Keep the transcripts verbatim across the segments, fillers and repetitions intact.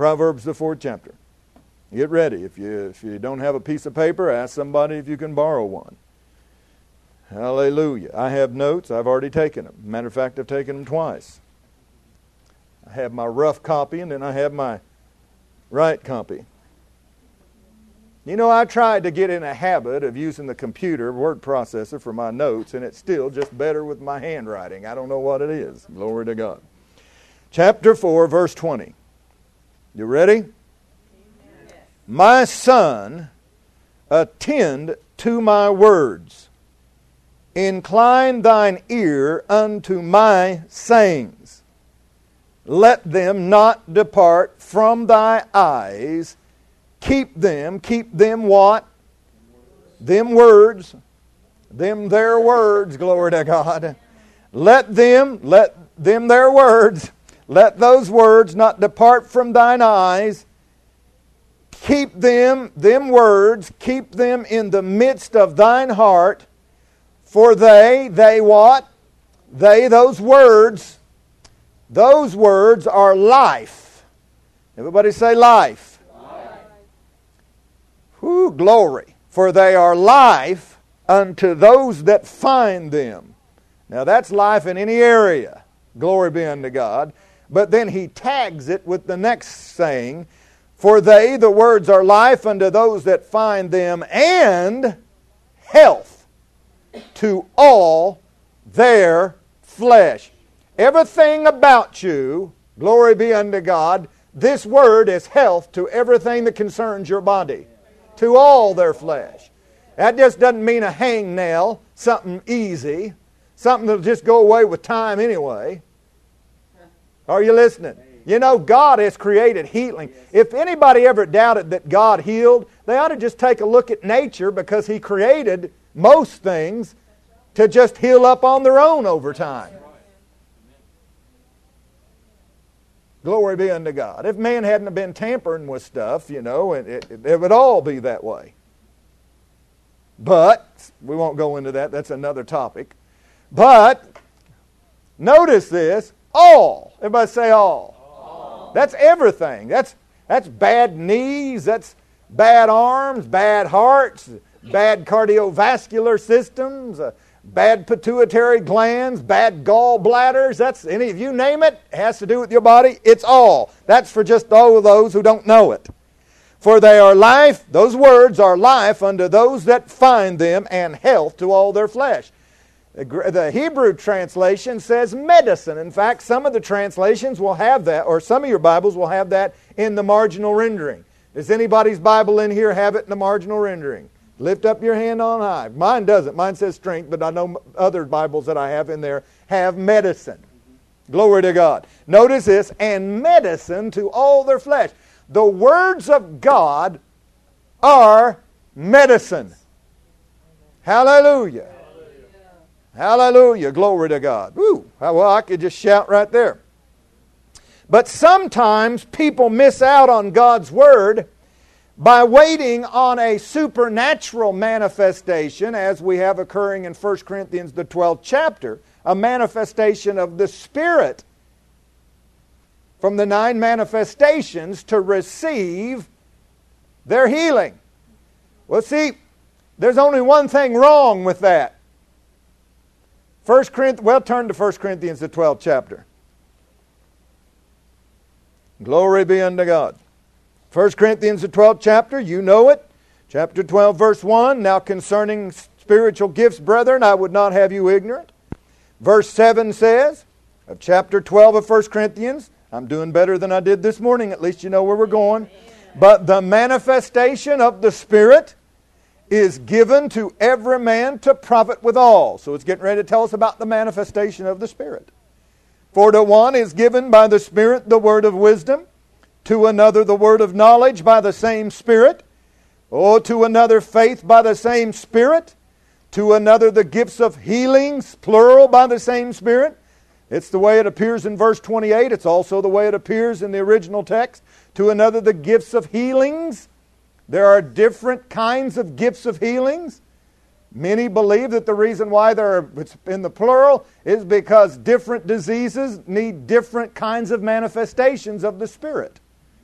Proverbs, the fourth chapter. Get ready. If you, if you don't have a piece of paper, ask somebody if you can borrow one. Hallelujah. I have notes. I've already taken them. Matter of fact, I've taken them twice. I have my rough copy, and then I have my right copy. You know, I tried to get in a habit of using the computer word processor for my notes, and it's still just better with my handwriting. I don't know what it is. Glory to God. Chapter four, verse twenty. You ready? Amen. My son, attend to my words. Incline thine ear unto my sayings. Let them not depart from thy eyes. Keep them, keep them what? Them words. Them their words, glory to God. Let them, let them their words. Let those words not depart from thine eyes. Keep them, them words, keep them in the midst of thine heart. For they, they what? They, those words, those words are life. Everybody say life. Life. Whew, glory. For they are life unto those that find them. Now that's life in any area. Glory be unto God. But then he tags it with the next saying, for they, the words, are life unto those that find them, and health to all their flesh. Everything about you, glory be unto God, this word is health to everything that concerns your body, to all their flesh. That just doesn't mean a hangnail, something easy, something that'll just go away with time anyway. Are you listening? You know, God has created healing. If anybody ever doubted that God healed, they ought to just take a look at nature, because He created most things to just heal up on their own over time. Glory be unto God. If man hadn't been tampering with stuff, you know, it, it, it would all be that way. But, we won't go into that. That's another topic. But, notice this. All. Everybody say all. all. That's everything. That's that's bad knees. That's bad arms, bad hearts, bad cardiovascular systems, uh, bad pituitary glands, bad gallbladders. That's any of you name it, it has to do with your body. It's all. That's for just all of those who don't know it. For they are life, those words are life unto those that find them, and health to all their flesh. The Hebrew translation says medicine. In fact, some of the translations will have that, or some of your Bibles will have that in the marginal rendering. Does anybody's Bible in here have it in the marginal rendering? Lift up your hand on high. Mine doesn't. Mine says strength, but I know other Bibles that I have in there have medicine. Glory to God. Notice this, and medicine to all their flesh. The words of God are medicine. Hallelujah. Hallelujah. Glory to God. Woo. Well, I could just shout right there. But sometimes people miss out on God's Word by waiting on a supernatural manifestation, as we have occurring in First Corinthians, the twelfth chapter, a manifestation of the Spirit from the nine manifestations to receive their healing. Well, see, there's only one thing wrong with that. First Corinthians, well, turn to First Corinthians, the twelfth chapter. Glory be unto God. First Corinthians, the twelfth chapter, you know it. Chapter twelve, verse one. Now concerning spiritual gifts, brethren, I would not have you ignorant. Verse seven says, of chapter twelve of First Corinthians, I'm doing better than I did this morning, at least you know where we're going. But the manifestation of the Spirit is given to every man to profit withal. So it's getting ready to tell us about the manifestation of the Spirit. For to one is given by the Spirit the word of wisdom, to another the word of knowledge by the same Spirit, or to another faith by the same Spirit, to another the gifts of healings, plural, by the same Spirit. It's the way it appears in verse twenty-eight. It's also the way it appears in the original text. To another the gifts of healings. There are different kinds of gifts of healings. Many believe that the reason why they're in the plural is because different diseases need different kinds of manifestations of the Spirit.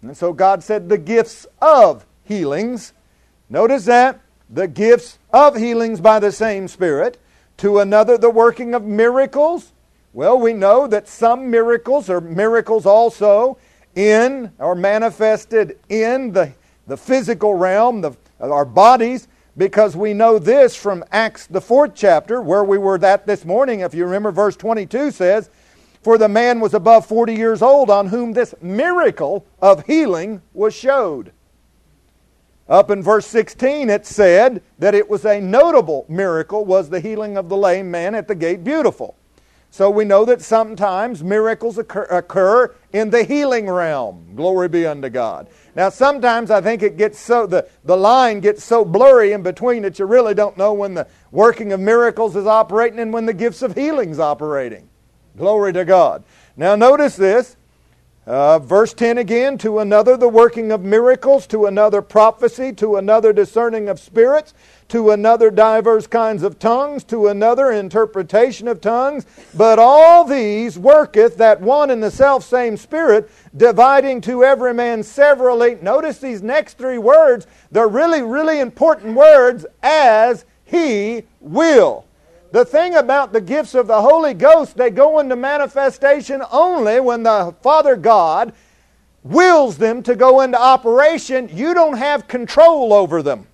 And so God said the gifts of healings. Notice that. The gifts of healings by the same Spirit. To another, the working of miracles. Well, we know that some miracles are miracles also in or manifested in the, the physical realm, the, our bodies, because we know this from Acts, the fourth chapter, where we were at this morning. If you remember, verse twenty-two says, "For the man was above forty years old, on whom this miracle of healing was showed." Up in verse sixteen it said that it was a notable miracle, was the healing of the lame man at the gate beautiful. So we know that sometimes miracles occur, occur in the healing realm. Glory be unto God. Now sometimes I think it gets so, the, the line gets so blurry in between that you really don't know when the working of miracles is operating and when the gifts of healing is operating. Glory to God. Now notice this. Uh, verse ten again, to another the working of miracles, to another prophecy, to another discerning of spirits, to another divers kinds of tongues, to another interpretation of tongues. But all these worketh that one and the selfsame Spirit, dividing to every man severally. Notice these next three words. They're really, really important words. As He will. The thing about the gifts of the Holy Ghost, they go into manifestation only when the Father God wills them to go into operation. You don't have control over them.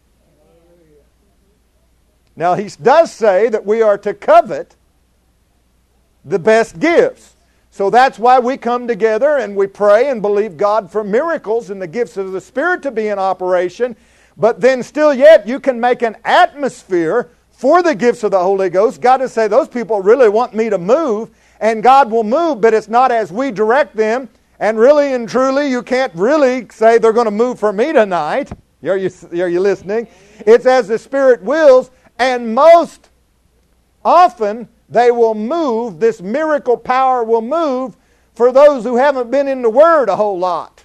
Now, He does say that we are to covet the best gifts. So that's why we come together and we pray and believe God for miracles and the gifts of the Spirit to be in operation. But then still yet, you can make an atmosphere for the gifts of the Holy Ghost. God will say, those people really want me to move, and God will move, but it's not as we direct them. And really and truly, you can't really say they're going to move for me tonight. Are you, are you listening? It's as the Spirit wills, and most often they will move, this miracle power will move for those who haven't been in the Word a whole lot.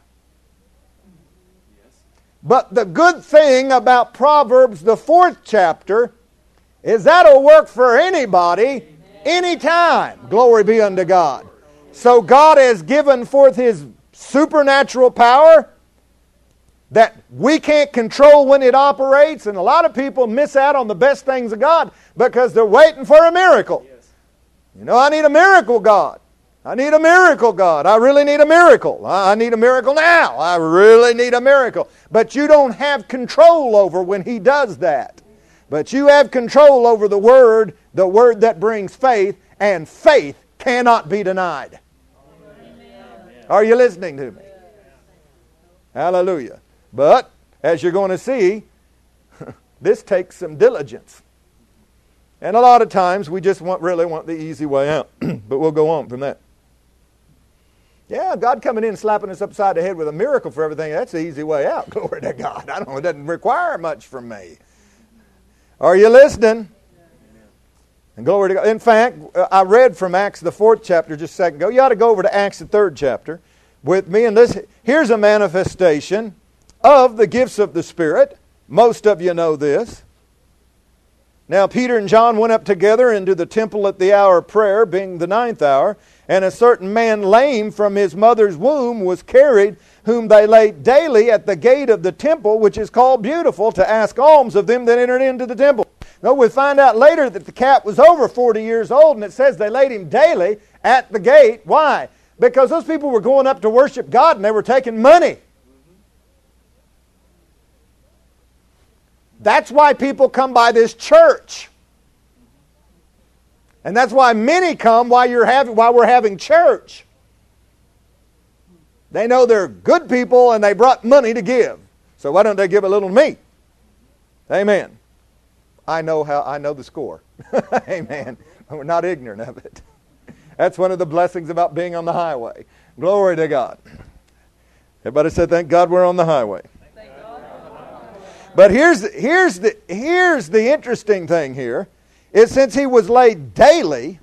But the good thing about Proverbs, the fourth chapter, is that'll work for anybody, anytime. Glory be unto God. So God has given forth His supernatural power that we can't control when it operates, and a lot of people miss out on the best things of God because they're waiting for a miracle. You know, I need a miracle, God. I need a miracle, God. I really need a miracle. I need a miracle now. I really need a miracle. But you don't have control over when He does that. But you have control over the Word, the Word that brings faith, and faith cannot be denied. Amen. Are you listening to me? Hallelujah. But, as you're going to see, this takes some diligence. And a lot of times we just want, really want the easy way out. But we'll go on from that. Yeah, God coming in and slapping us upside the head with a miracle for everything, that's the easy way out. Glory to God. I don't, it doesn't require much from me. Are you listening? And glory to God. In fact, I read from Acts the fourth chapter just a second ago. You ought to go over to Acts the third chapter with me. And this, here's a manifestation of the gifts of the Spirit. Most of you know this. Now Peter and John went up together into the temple at the hour of prayer, being the ninth hour. And a certain man lame from his mother's womb was carried, whom they laid daily at the gate of the temple, which is called Beautiful, to ask alms of them that entered into the temple. Now we find out later that the cat was over forty years old, and it says they laid him daily at the gate. Why? Because those people were going up to worship God, and they were taking money. That's why people come by this church. And that's why many come while you're having while we're having church. They know they're good people and they brought money to give. So why don't they give a little to me? Amen. I know how I know the score. Amen. We're not ignorant of it. That's one of the blessings about being on the highway. Glory to God. Everybody said, thank God we're on the highway. But here's here's the here's the interesting thing here. Is since he was laid daily,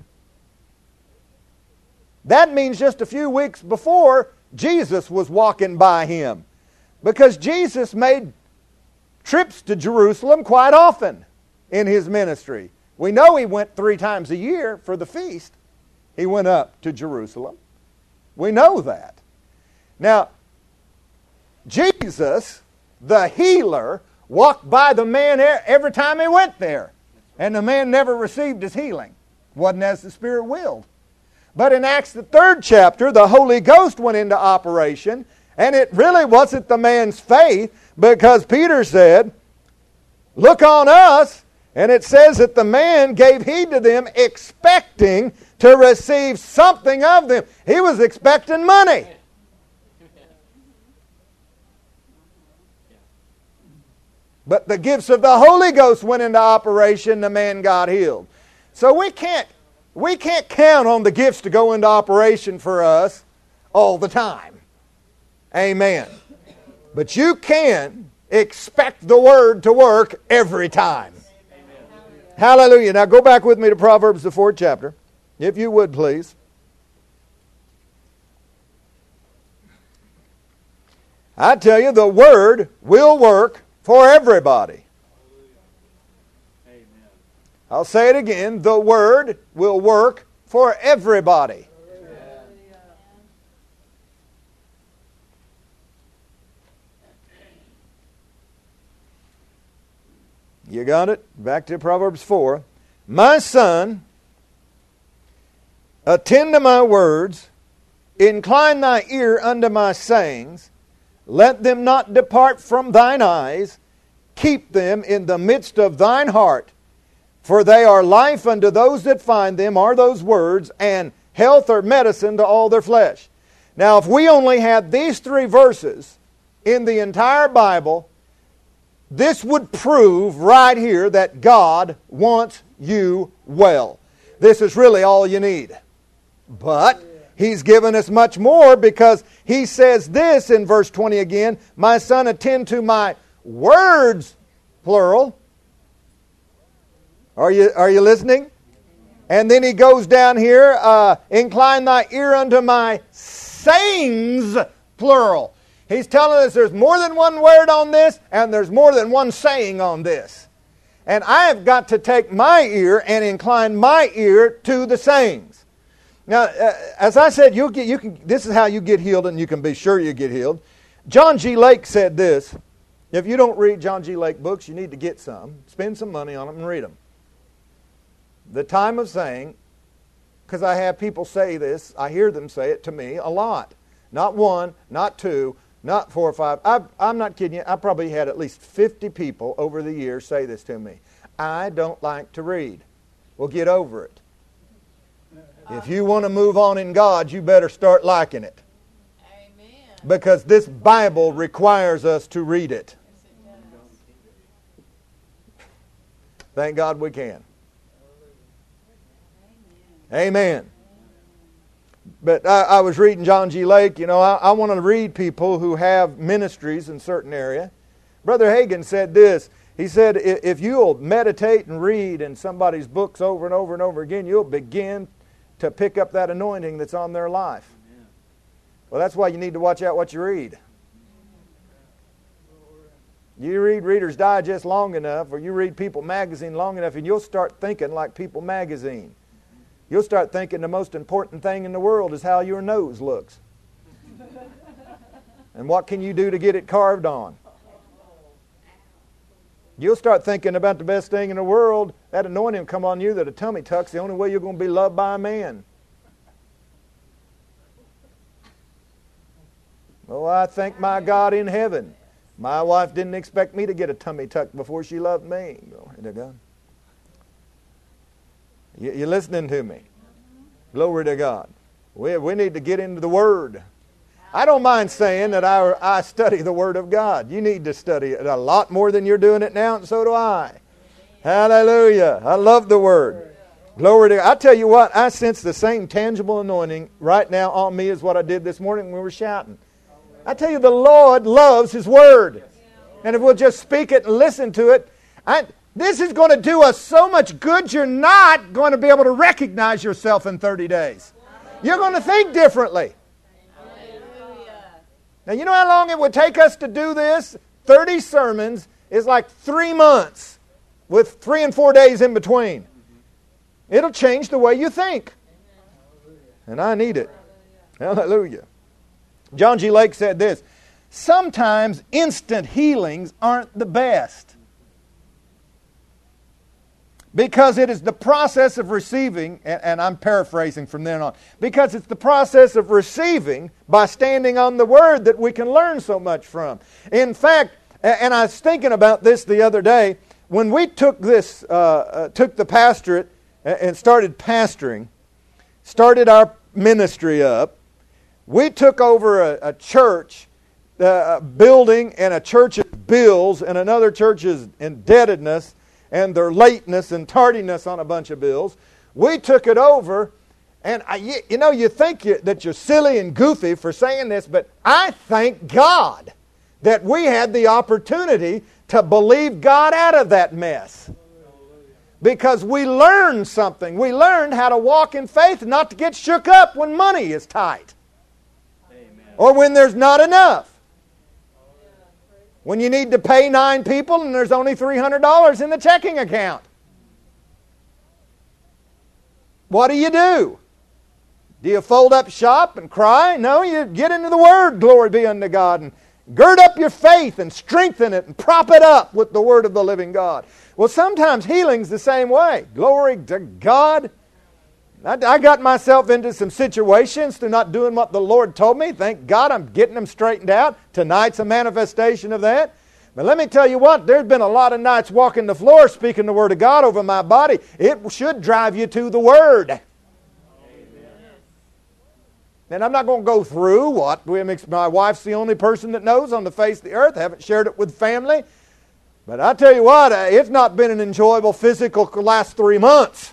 that means just a few weeks before Jesus was walking by him. Because Jesus made trips to Jerusalem quite often in his ministry. We know he went three times a year for the feast. He went up to Jerusalem. We know that. Now, Jesus, the healer, walked by the man every time he went there. And the man never received his healing. Wasn't as the Spirit willed. But in Acts the third chapter, the Holy Ghost went into operation. And it really wasn't the man's faith, because Peter said, look on us. And it says that the man gave heed to them, expecting to receive something of them. He was expecting money. But the gifts of the Holy Ghost went into operation, the man got healed. So we can't, we can't count on the gifts to go into operation for us all the time. Amen. But you can expect the Word to work every time. Hallelujah. Now go back with me to Proverbs, the fourth chapter, if you would please. I tell you, the Word will work for everybody. Amen. I'll say it again. The Word will work for everybody. Amen. You got it? Back to Proverbs four. My son, attend to my words, incline thy ear unto my sayings, let them not depart from thine eyes, keep them in the midst of thine heart, for they are life unto those that find them, are those words, and health or medicine to all their flesh. Now, if we only had these three verses in the entire Bible, this would prove right here that God wants you well. This is really all you need. But He's given us much more, because He says this in verse twenty again, my son, attend to my words, plural. Are you, are you listening? And then He goes down here, uh, incline thy ear unto my sayings, plural. He's telling us there's more than one word on this, and there's more than one saying on this. And I have got to take my ear and incline my ear to the sayings. Now, uh, as I said, you get, you can. This is how you get healed, and you can be sure you get healed. John G. Lake said this. If you don't read John G. Lake books, you need to get some. Spend some money on them and read them. The time of saying, because I have people say this, I hear them say it to me a lot. Not one, not two, not four or five. I, I'm not kidding you. I probably had at least fifty people over the years say this to me. I don't like to read. Well, get over it. If you want to move on in God, you better start liking it. Amen. Because this Bible requires us to read it. Thank God we can. Amen. But I, I was reading John G. Lake. You know, I, I want to read people who have ministries in certain area. Brother Hagin said this. He said, if you'll meditate and read in somebody's books over and over and over again, you'll begin to pick up that anointing that's on their life. Amen. Well, that's why you need to watch out what you read. You read Reader's Digest long enough, or you read People Magazine long enough, and you'll start thinking like People Magazine. You'll start thinking the most important thing in the world is how your nose looks. And what can you do to get it carved on? You'll start thinking about the best thing in the world. That anointing will come on you that a tummy tuck's the only way you're going to be loved by a man. Oh, I thank my God in heaven. My wife didn't expect me to get a tummy tuck before she loved me. Glory to God. You, you listening to me? Glory to God. We, we need to get into the Word. I don't mind saying that I, I study the Word of God. You need to study it a lot more than you're doing it now, and so do I. Hallelujah. I love the Word. Glory to God. I tell you what, I sense the same tangible anointing right now on me as what I did this morning when we were shouting. I tell you, the Lord loves His Word. And if we'll just speak it and listen to it, I, this is going to do us so much good, you're not going to be able to recognize yourself in thirty days. You're going to think differently. Now, you know how long it would take us to do this? thirty sermons is like three months with three and four days in between. It'll change the way you think. And I need it. Hallelujah. John G. Lake said this. sometimes instant healings aren't the best. Because it is the process of receiving, and, and I'm paraphrasing from then on, because it's the process of receiving by standing on the Word that we can learn so much from. In fact, and I was thinking about this the other day, when we took this, uh, uh, took the pastorate and started pastoring, started our ministry up, we took over a, a church, uh, a building, and a church's bills, and another church's indebtedness, and their lateness and tardiness on a bunch of bills. We took it over, and I, you, you know, you think you, that you're silly and goofy for saying this, but I thank God that we had the opportunity to believe God out of that mess. Because we learned something. We learned how to walk in faith and not to get shook up when money is tight. Amen. Or when there's not enough. When you need to pay nine people and there's only three hundred dollars in the checking account. What do you do? Do you fold up shop and cry? No, you get into the Word, glory be unto God, and gird up your faith and strengthen it and prop it up with the Word of the living God. Well, sometimes healing's the same way. Glory to God. I, I got myself into some situations through not doing what the Lord told me. Thank God I'm getting them straightened out. Tonight's a manifestation of that. But let me tell you what, there's been a lot of nights walking the floor speaking the Word of God over my body. It should drive you to the Word. Amen. And I'm not going to go through what my wife's the only person that knows on the face of the earth. I haven't shared it with family. But I tell you what, it's not been an enjoyable physical last three months.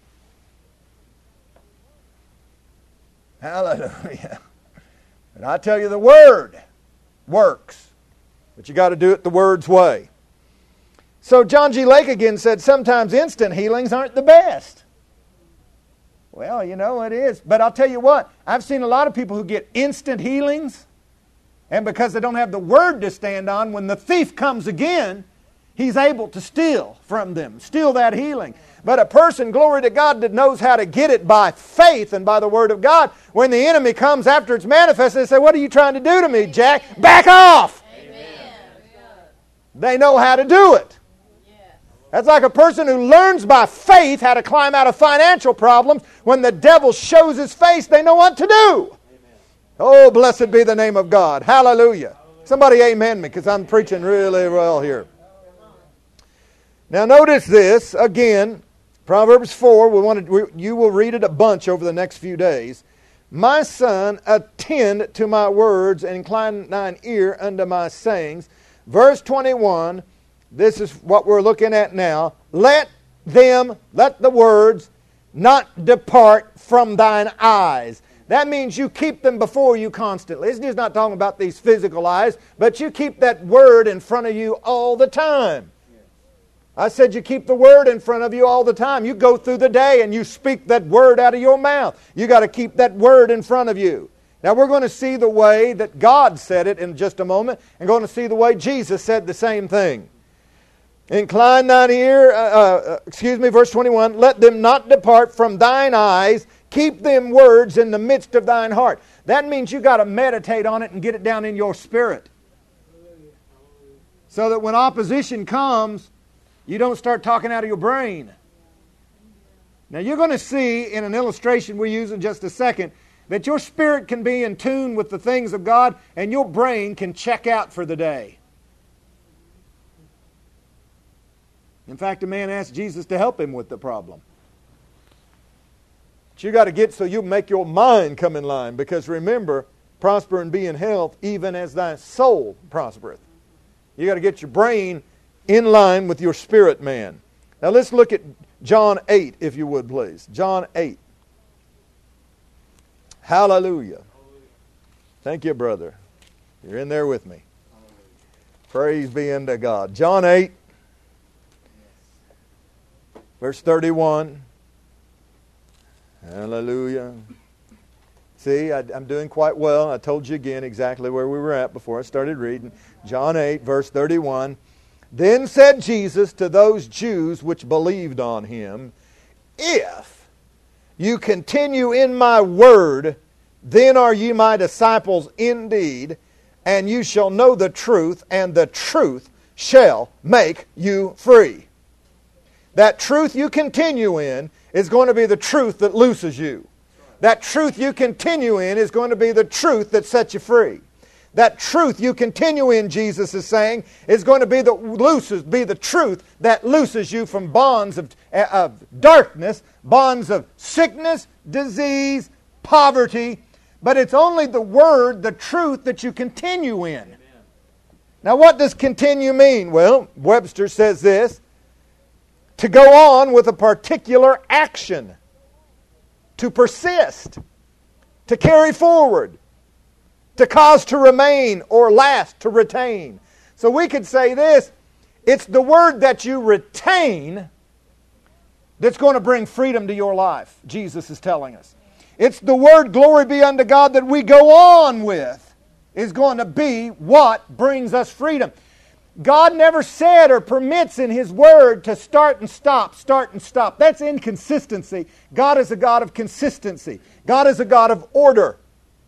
Hallelujah. And I tell you, the Word works. But you got to do it the Word's way. So John G. Lake again said, sometimes instant healings aren't the best. Well, you know, it is. But I'll tell you what, I've seen a lot of people who get instant healings, and because they don't have the Word to stand on, when the thief comes again, he's able to steal from them, steal that healing. But a person, glory to God, that knows how to get it by faith and by the Word of God, when the enemy comes after it's manifested, they say, what are you trying to do to me, Jack? Back off! Amen. They know how to do it. That's like a person who learns by faith how to climb out of financial problems. When the devil shows his face, they know what to do. Amen. Oh, blessed be the name of God. Hallelujah. Hallelujah. Somebody amen me, because I'm preaching really well here. Now notice this, again, Proverbs four, we wanted, we, you will read it a bunch over the next few days. My son, attend to my words and incline thine ear unto my sayings. Verse twenty-one, this is what we're looking at now. Let them, let the words not depart from thine eyes. That means you keep them before you constantly. It's just not talking about these physical eyes, but you keep that word in front of you all the time. I said you keep the Word in front of you all the time. You go through the day and you speak that Word out of your mouth. You got to keep that Word in front of you. Now we're going to see the way that God said it in just a moment, and going to see the way Jesus said the same thing. Incline thine ear, uh, uh, excuse me, verse twenty-one, let them not depart from thine eyes, keep them words in the midst of thine heart. That means you got to meditate on it and get it down in your spirit. So that when opposition comes, you don't start talking out of your brain. Now you're going to see in an illustration we use in just a second that your spirit can be in tune with the things of God and your brain can check out for the day. In fact, a man asked Jesus to help him with the problem. But you got to get so you make your mind come in line, because remember, prosper and be in health even as thy soul prospereth. You got to get your brain in line with your spirit man. Now let's look at John eight, if you would please. John eight. Hallelujah. Thank you, brother. You're in there with me. Praise be unto God. John eight, verse thirty-one. Hallelujah. See, I, I'm doing quite well. I told you again exactly where we were at before I started reading. John eight, verse thirty-one. Then said Jesus to those Jews which believed on him, if you continue in my word, then are ye my disciples indeed, and you shall know the truth, and the truth shall make you free. That truth you continue in is going to be the truth that looses you. That truth you continue in is going to be the truth that sets you free. That truth you continue in, Jesus is saying, is going to be the looses, be the truth that looses you from bonds of, of darkness, bonds of sickness, disease, poverty. But it's only the Word, the truth, that you continue in. Amen. Now what does continue mean? Well, Webster says this: to go on with a particular action, to persist, to carry forward, to cause to remain or last, to retain. So we could say this: it's the Word that you retain that's going to bring freedom to your life, Jesus is telling us. It's the Word, glory be unto God, that we go on with is going to be what brings us freedom. God never said or permits in His Word to start and stop, start and stop. That's inconsistency. God is a God of consistency. God is a God of order.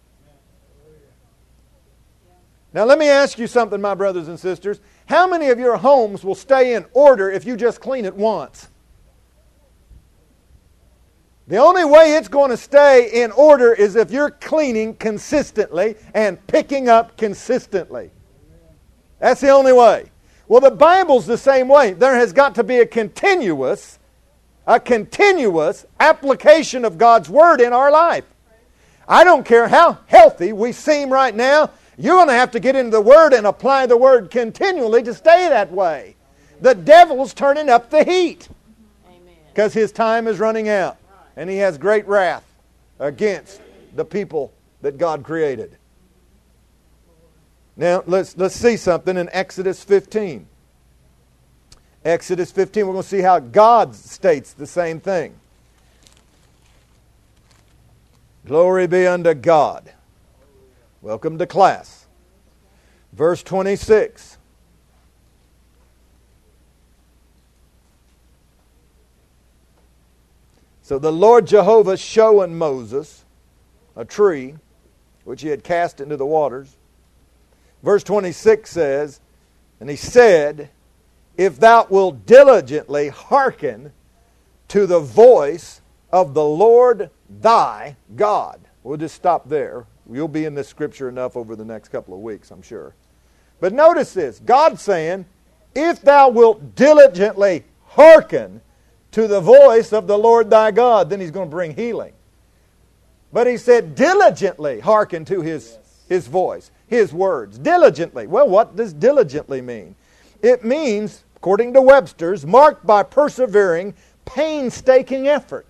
Now let me ask you something, my brothers and sisters. How many of your homes will stay in order if you just clean it once? The only way it's going to stay in order is if you're cleaning consistently and picking up consistently. That's the only way. Well, the Bible's the same way. There has got to be a continuous, a continuous application of God's Word in our life. I don't care how healthy we seem right now, you're going to have to get into the Word and apply the Word continually to stay that way. The devil's turning up the heat because his time is running out. And he has great wrath against the people that God created. Now, let's, let's see something in Exodus fifteen. Exodus fifteen, we're going to see how God states the same thing. Glory be unto God. Welcome to class. Verse twenty-six. So the Lord Jehovah showing Moses a tree which he had cast into the waters. Verse twenty-six says, and he said, if thou wilt diligently hearken to the voice of the Lord thy God. We'll just stop there. You'll be in this scripture enough over the next couple of weeks, I'm sure. But notice this. God's saying, if thou wilt diligently hearken to the voice of the Lord thy God, then He's going to bring healing. But He said, diligently hearken to His, His voice, His words. Diligently. Well, what does diligently mean? It means, according to Webster's, marked by persevering, painstaking effort.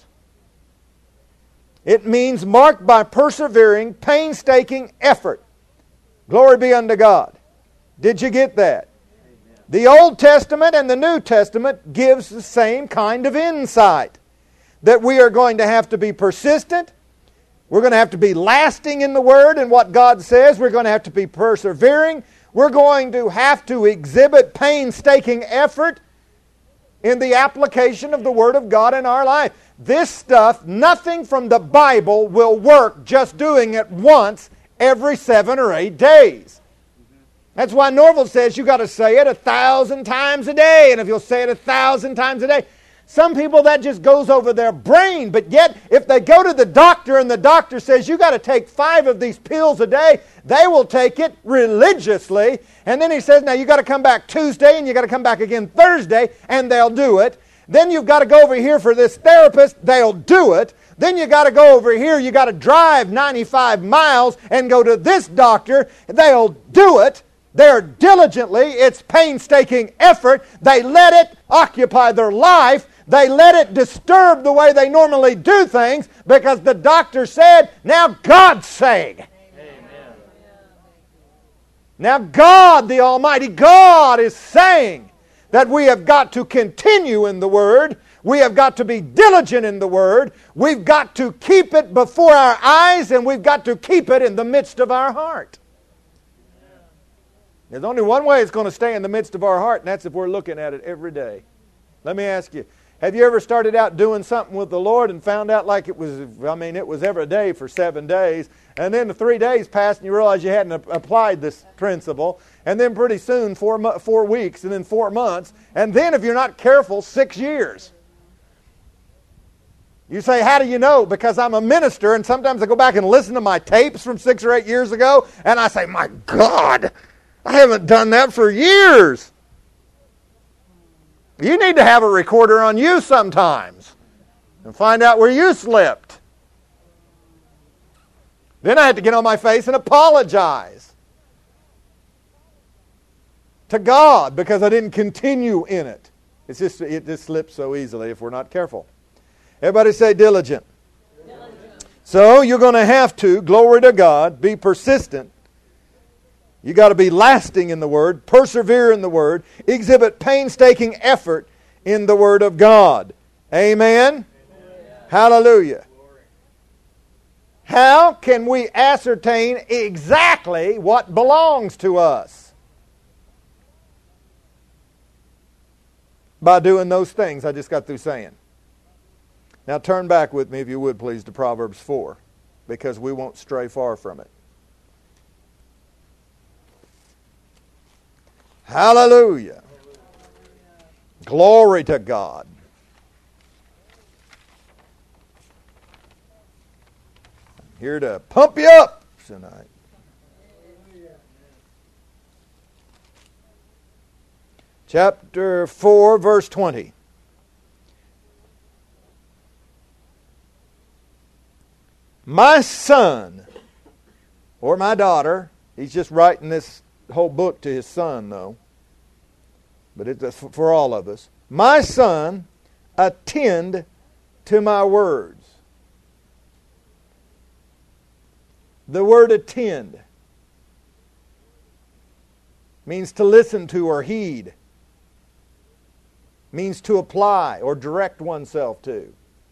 It means marked by persevering, painstaking effort. Glory be unto God. Did you get that? The Old Testament and the New Testament gives the same kind of insight. That we are going to have to be persistent. We're going to have to be lasting in the Word and what God says. We're going to have to be persevering. We're going to have to exhibit painstaking effort in the application of the Word of God in our life. This stuff, nothing from the Bible will work just doing it once every seven or eight days. That's why Norval says you got to say it a thousand times a day. And if you'll say it a thousand times a day, some people that just goes over their brain. But yet, if they go to the doctor and the doctor says you got to take five of these pills a day, they will take it religiously. And then he says, now you got to come back Tuesday and you got to come back again Thursday, and they'll do it. Then you've got to go over here for this therapist, they'll do it. Then you got to go over here, you got to drive ninety-five miles and go to this doctor, they'll do it. They're diligently, it's painstaking effort. They let it occupy their life. They let it disturb the way they normally do things because the doctor said, now God's saying. Amen. Now God, the Almighty God, is saying that we have got to continue in the Word. We have got to be diligent in the Word. We've got to keep it before our eyes, and we've got to keep it in the midst of our heart. There's only one way it's going to stay in the midst of our heart, and that's if we're looking at it every day. Let me ask you, Have you ever started out doing something with the Lord and found out like it was, I mean, it was every day for seven days, and then the three days passed and you realized you hadn't a- applied this principle, and then pretty soon four, mo- four weeks, and then four months, and then if you're not careful, six years. You say, how do you know? Because I'm a minister, and sometimes I go back and listen to my tapes from six or eight years ago, and I say, my God, I haven't done that for years. You need to have a recorder on you sometimes and find out where you slipped. Then I had to get on my face and apologize to God because I didn't continue in it. It's just, it just slips so easily if we're not careful. Everybody say diligent. Diligent. So you're going to have to, glory to God, be persistent. You got to be lasting in the Word, persevere in the Word, exhibit painstaking effort in the Word of God. Amen? Amen. Hallelujah. Glory. How can we ascertain exactly what belongs to us? By doing those things I just got through saying. Now turn back with me, if you would please, to Proverbs four, because we won't stray far from it. Hallelujah. Glory to God. I'm here to pump you up tonight. Chapter four, verse twenty. My son, or my daughter, he's just writing this whole book to his son, though. But it's for all of us. My son, attend to my words. The word attend means to listen to or heed. Means to apply or direct oneself to.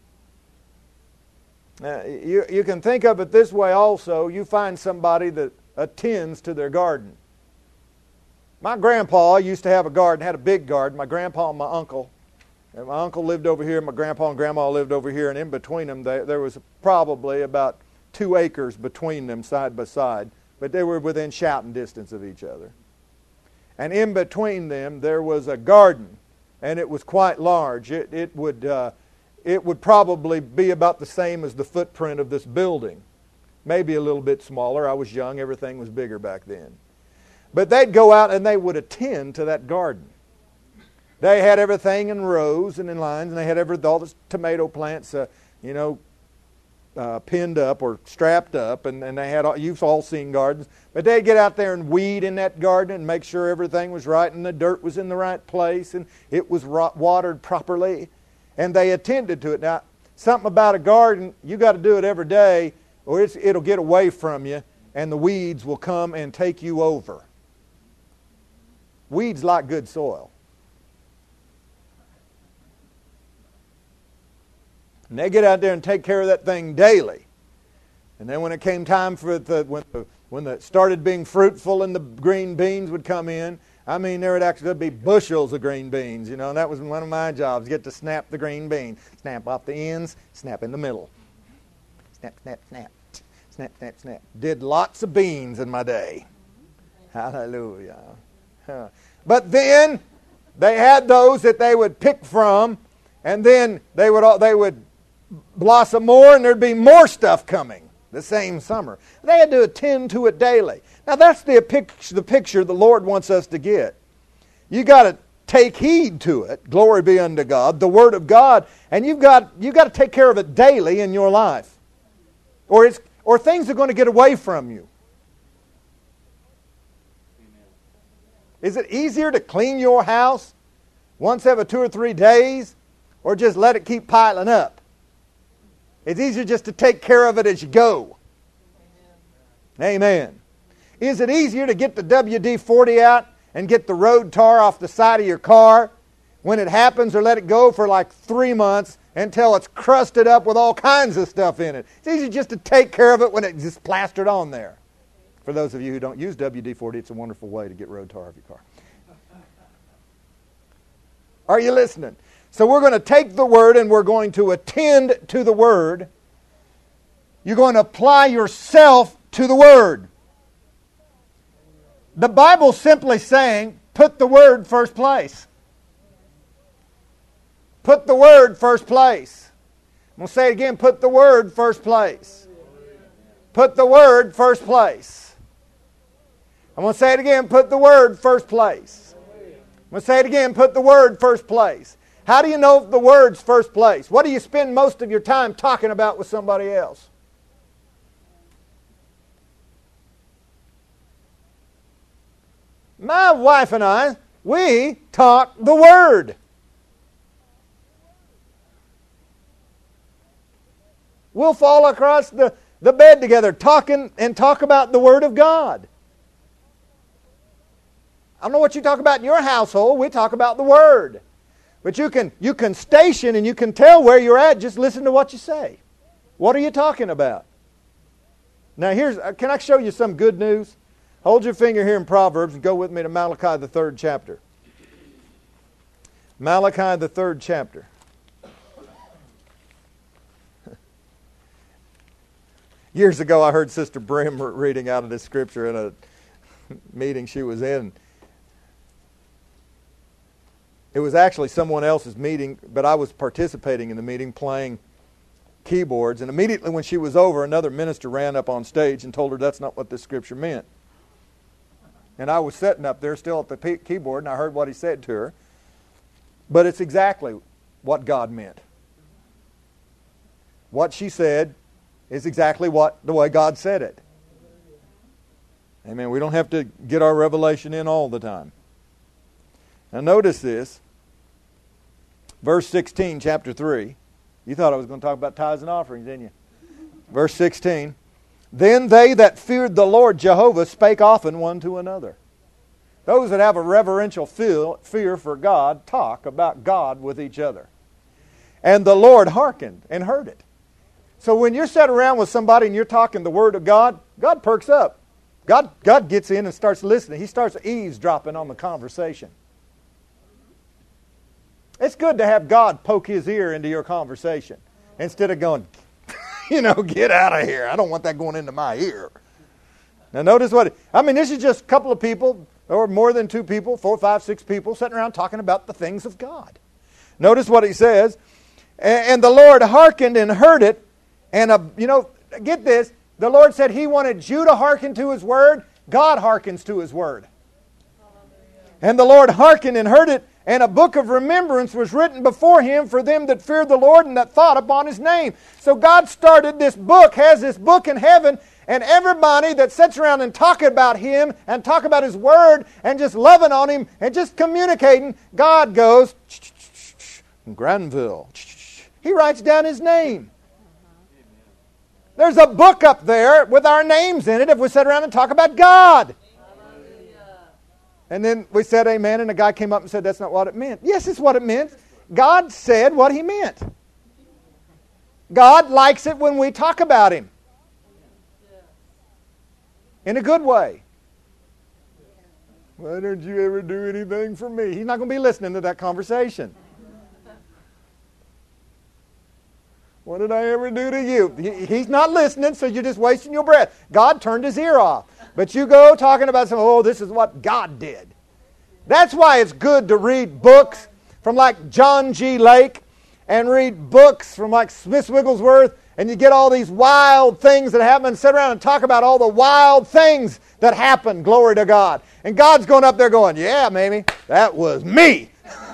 Now, you, you can think of it this way also. You find somebody that attends to their garden. My grandpa used to have a garden, had a big garden. My grandpa and my uncle. And my uncle lived over here, my grandpa and grandma lived over here, and in between them they, there was probably about two acres between them side by side. But they were within shouting distance of each other. And in between them there was a garden, and it was quite large. It, it would... Uh, It would probably be about the same as the footprint of this building. Maybe a little bit smaller. I was young. Everything was bigger back then. But they'd go out and they would attend to that garden. They had everything in rows and in lines, and they had every, all the tomato plants, uh, you know, uh, pinned up or strapped up, and, and they had, all, you've all seen gardens. But they'd get out there and weed in that garden and make sure everything was right and the dirt was in the right place and it was watered properly. And they attended to it. Now, something about a garden, you got to do it every day, or it's, it'll get away from you, and the weeds will come and take you over. Weeds like good soil. And they get out there and take care of that thing daily. And then when it came time for the when the when it started being fruitful and the green beans would come in, I mean, there would actually be bushels of green beans, you know, and that was one of my jobs, get to snap the green bean. Snap off the ends, snap in the middle. Snap, snap, snap. Snap, snap, snap. Did lots of beans in my day. Hallelujah. Huh. But then they had those that they would pick from, and then they would they would blossom more, and there'd be more stuff coming the same summer. They had to attend to it daily. Now that's the picture, the picture the Lord wants us to get. You got to take heed to it. Glory be unto God, the Word of God, and you've got you got to take care of it daily in your life, or it's or things are going to get away from you. Is it easier to clean your house once every two or three days, or just let it keep piling up? It's easier just to take care of it as you go. Amen. Amen. Is it easier to get the W D forty out and get the road tar off the side of your car when it happens, or let it go for like three months until it's crusted up with all kinds of stuff in it? It's easier just to take care of it when it's just plastered on there. For those of you who don't use W D forty, it's a wonderful way to get road tar off your car. Are you listening? So we're going to take the Word and we're going to attend to the Word. You're going to apply yourself to the Word. The Bible's simply saying, put the Word first place. Put the Word first place. I'm going to say it again, put the Word first place. Put the Word first place. I'm going to say it again, put the Word first place. I'm going to say it again, put the Word first place. How do you know if the Word's first place? What do you spend most of your time talking about with somebody else? My wife and I, we talk the Word. We'll fall across the, the bed together talking and talk about the Word of God. I don't know what you talk about in your household. We talk about the Word. But you can, you can station and you can tell where you're at. Just listen to what you say. What are you talking about? Now here's, can I show you some good news? Hold your finger here in Proverbs and go with me to Malachi, the third chapter. Malachi, the third chapter. Years ago, I heard Sister Brim reading out of this scripture in a meeting she was in. It was actually someone else's meeting, but I was participating in the meeting playing keyboards. And immediately when she was over, another minister ran up on stage and told her that's not what this scripture meant. And I was sitting up there still at the keyboard, and I heard what he said to her. But it's exactly what God meant. What she said is exactly what the way God said it. Amen. We don't have to get our revelation in all the time. Now notice this. Verse sixteen, chapter three. You thought I was going to talk about tithes and offerings, didn't you? Verse sixteen. Then they that feared the Lord Jehovah spake often one to another. Those that have a reverential fear for God talk about God with each other. And the Lord hearkened and heard it. So when you're sitting around with somebody and you're talking the Word of God, God perks up. God, God gets in and starts listening. He starts eavesdropping on the conversation. It's good to have God poke His ear into your conversation instead of going, you know, get out of here. I don't want that going into my ear. Now notice what, I mean, this is just a couple of people, or more than two people, four, five, six people sitting around talking about the things of God. Notice what he says. And the Lord hearkened and heard it. And, uh, you know, get this. The Lord said He wanted you to hearken to His Word. God hearkens to His Word. And the Lord hearkened and heard it. And a book of remembrance was written before Him for them that feared the Lord and that thought upon His name. So God started this book, has this book in heaven, and everybody that sits around and talk about Him and talk about His Word and just loving on Him and just communicating, God goes, Granville. He writes down His name. There's a book up there with our names in it if we sit around and talk about God. And then we said amen, and a guy came up and said that's not what it meant. Yes, it's what it meant. God said what He meant. God likes it when we talk about Him. In a good way. Why don't you ever do anything for me? He's not going to be listening to that conversation. What did I ever do to you? He, he's not listening, so you're just wasting your breath. God turned His ear off. But you go talking about, some, oh, this is what God did. That's why it's good to read books from like John G. Lake and read books from like Smith Wigglesworth, and you get all these wild things that happen and sit around and talk about all the wild things that happen. Glory to God. And God's going up there going, yeah, Mamie, that was me.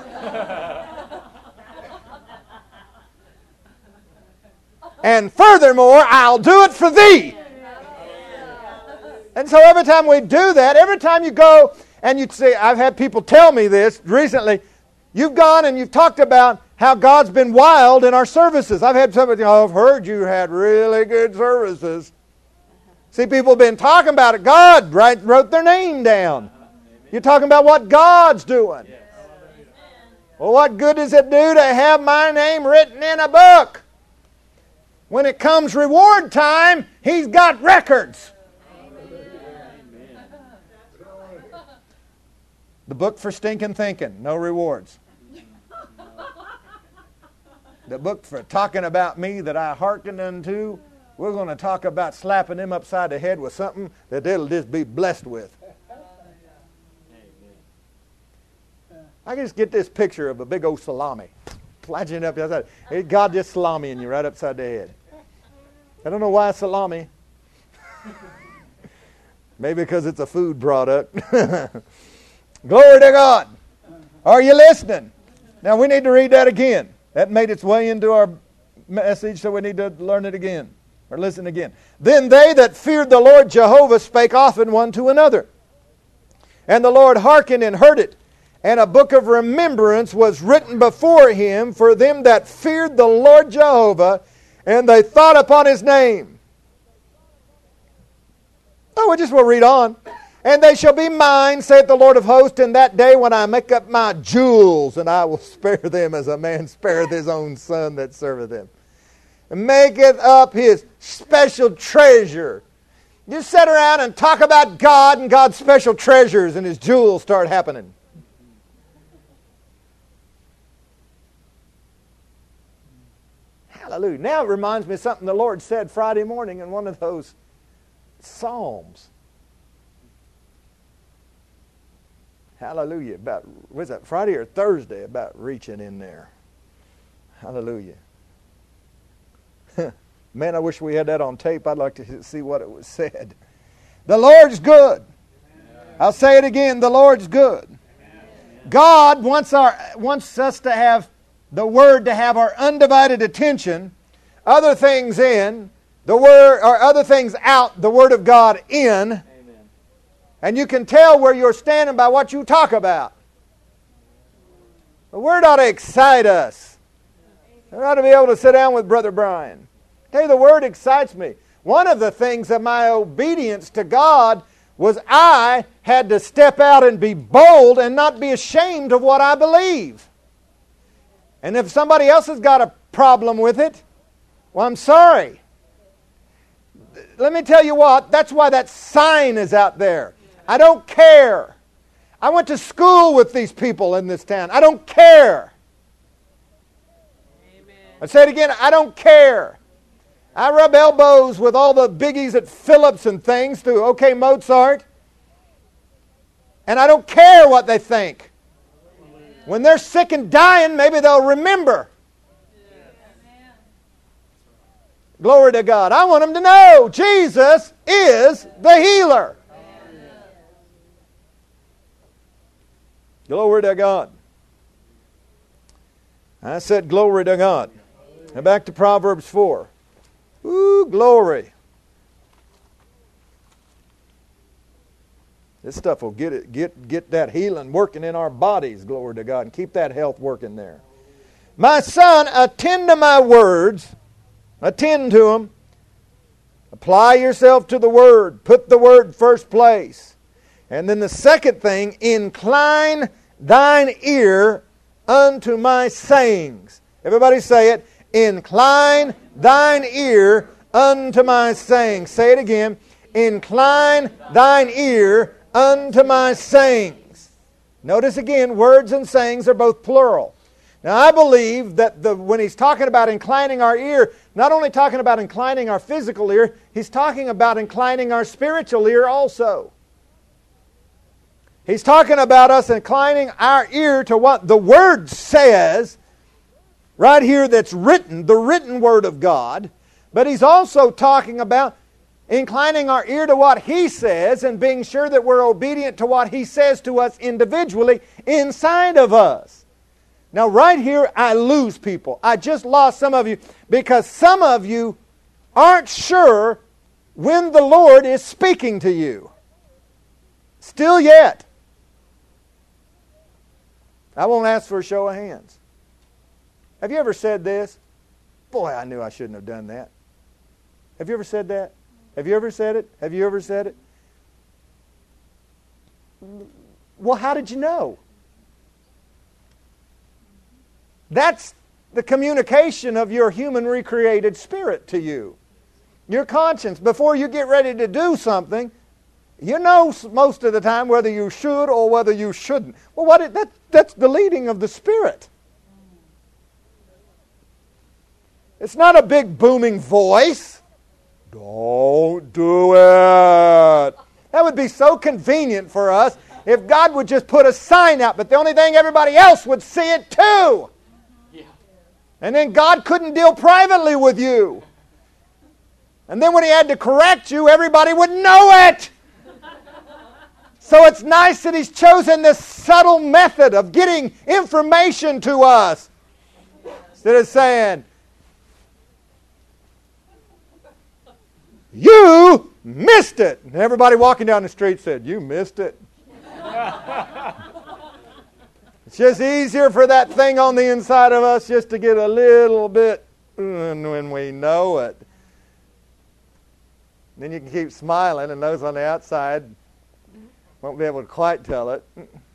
And furthermore, I'll do it for thee. And so every time we do that, every time you go and you say, I've had people tell me this recently, you've gone and you've talked about how God's been wild in our services. I've had somebody, oh, I've heard you had really good services. See, people have been talking about it. God write, wrote their name down. You're talking about what God's doing. Well, what good does it do to have my name written in a book? When it comes reward time, He's got records. The book for stinking thinking, no rewards. the book for talking about me that I hearkened unto. We're going to talk about slapping them upside the head with something that they'll just be blessed with. I can just get this picture of a big old salami flashing up outside. God just salaming you right upside the head. I don't know why salami. Maybe because it's a food product. Glory to God. Are you listening? Now we need to read that again. That made its way into our message, so we need to learn it again. Or listen again. Then they that feared the Lord Jehovah spake often one to another. And the Lord hearkened and heard it. And a book of remembrance was written before him for them that feared the Lord Jehovah, and they thought upon his name. Oh, we just will read on. And they shall be mine, saith the Lord of hosts, in that day when I make up my jewels, and I will spare them as a man spareth his own son that serveth him. And maketh up his special treasure. You sit around and talk about God and God's special treasures, and his jewels start happening. Hallelujah. Now it reminds me of something the Lord said Friday morning in one of those Psalms. Hallelujah. About, was that Friday or Thursday, about reaching in there. Hallelujah. Man, I wish we had that on tape. I'd like to see what it was said. The Lord's good. I'll say it again. The Lord's good. God wants our wants us to have the Word, to have our undivided attention, other things in, the Word, or other things out, the Word of God in. Amen. And you can tell where you're standing by what you talk about. The Word ought to excite us. We ought to be able to sit down with Brother Brian. Tell you, the Word excites me. One of the things of my obedience to God was I had to step out and be bold and not be ashamed of what I believe. And if somebody else has got a problem with it, well, I'm sorry. Let me tell you what, that's why that sign is out there. I don't care. I went to school with these people in this town. I don't care. Amen. I say it again, I don't care. I rub elbows with all the biggies at Phillips and things through OK Mozart. And I don't care what they think. When they're sick and dying, maybe they'll remember. Yes. Glory to God. I want them to know Jesus is the healer. Amen. Glory to God. I said glory to God. Now back to Proverbs four. Ooh, glory. This stuff will get it, get, get that healing working in our bodies, glory to God, and keep that health working there. My son, attend to my words. Attend to them. Apply yourself to the Word. Put the Word first place. And then the second thing, incline thine ear unto my sayings. Everybody say it. Incline thine ear unto my sayings. Say it again. Incline thine ear unto my sayings. Notice again, words and sayings are both plural. Now I believe that the, when he's talking about inclining our ear, not only talking about inclining our physical ear, he's talking about inclining our spiritual ear also. He's talking about us inclining our ear to what the Word says, right here that's written, the written Word of God. But he's also talking about inclining our ear to what He says and being sure that we're obedient to what He says to us individually inside of us. Now right here I lose people. I just lost some of you because some of you aren't sure when the Lord is speaking to you. Still yet. I won't ask for a show of hands. Have you ever said this? Boy, I knew I shouldn't have done that. Have you ever said that? Have you ever said it? Have you ever said it? Well, how did you know? That's the communication of your human recreated spirit to you. Your conscience, before you get ready to do something, you know most of the time whether you should or whether you shouldn't. Well, what it, that, that's the leading of the Spirit. It's not a big booming voice. Don't do it. That would be so convenient for us if God would just put a sign out, but the only thing, everybody else would see it too. Yeah. And then God couldn't deal privately with you. And then when He had to correct you, everybody would know it. So it's nice that He's chosen this subtle method of getting information to us. Instead of saying, you missed it. And everybody walking down the street said, you missed it. It's just easier for that thing on the inside of us just to get a little bit when we know it. Then you can keep smiling, and those on the outside won't be able to quite tell it.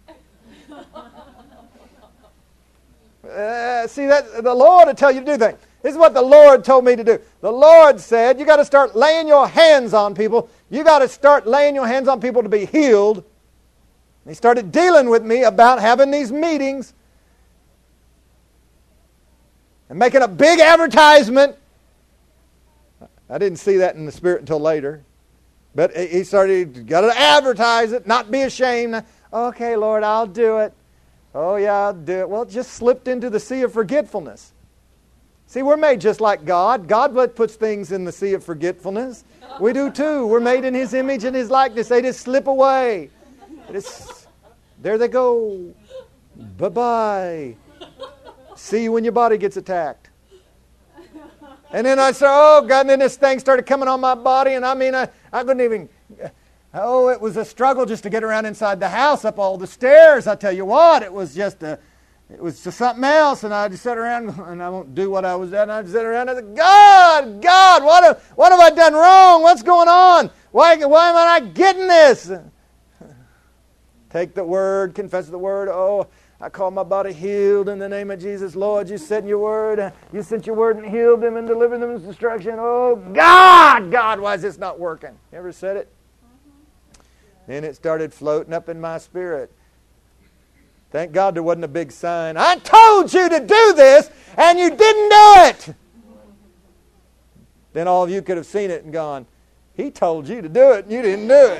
Uh, see, that the Lord will tell you to do things. This is what the Lord told me to do. The Lord said, you got to start laying your hands on people. You got to start laying your hands on people to be healed. And He started dealing with me about having these meetings and making a big advertisement. I didn't see that in the Spirit until later. But He started, got to advertise it, not be ashamed. Okay, Lord, I'll do it. Oh, yeah, I'll do it. Well, it just slipped into the sea of forgetfulness. See, we're made just like God. God puts things in the sea of forgetfulness. We do too. We're made in His image and His likeness. They just slip away. Just, there they go. Bye-bye. See you when your body gets attacked. And then I said, oh, God, and then this thing started coming on my body, and I mean, I, I couldn't even, oh, it was a struggle just to get around inside the house, up all the stairs. I tell you what, it was just a, it was just something else, and I just sat around, and I won't do what I was at, and I just sat around and I said, God, God, what have, what have I done wrong? What's going on? Why, why am I not getting this? Take the word, confess the word, oh, I call my body healed in the name of Jesus. Lord, you sent your word. You sent your word and healed them and delivered them from destruction. Oh, God, God, why is this not working? You ever said it? Mm-hmm. Then it started floating up in my spirit. Thank God there wasn't a big sign. I told you to do this, and you didn't do it. Then all of you could have seen it and gone, He told you to do it, and you didn't do it.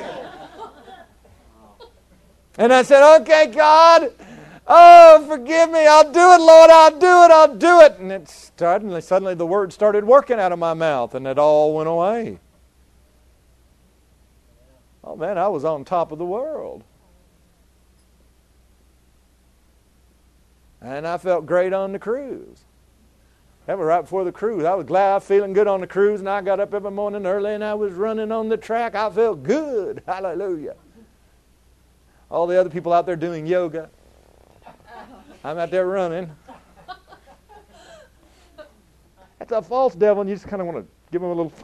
And I said, okay, God, oh, forgive me. I'll do it, Lord. I'll do it. I'll do it. And it started, suddenly the word started working out of my mouth, and it all went away. Oh, man, I was on top of the world. And I felt great on the cruise. That was right before the cruise. I was glad, I was feeling good on the cruise, and I got up every morning early, and I was running on the track. I felt good. Hallelujah. All the other people out there doing yoga. I'm out there running. That's a false devil, and you just kind of want to give him a little...